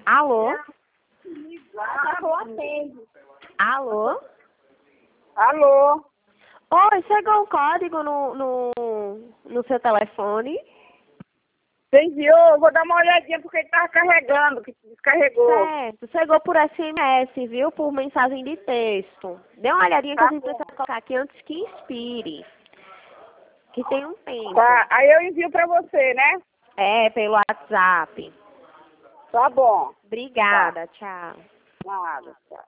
Alô? Atende. Alô? Alô? Oi, chegou o código no seu telefone? Você enviou? Vou dar uma olhadinha porque ele tava carregando, que descarregou. Certo, chegou por SMS, viu? Por mensagem de texto. Dê uma olhadinha que a gente precisa colocar aqui antes que expire. Que tem um tempo. Tá, aí eu envio pra você, né? É, pelo WhatsApp. Tá bom. Obrigada, tchau. Nada, tchau.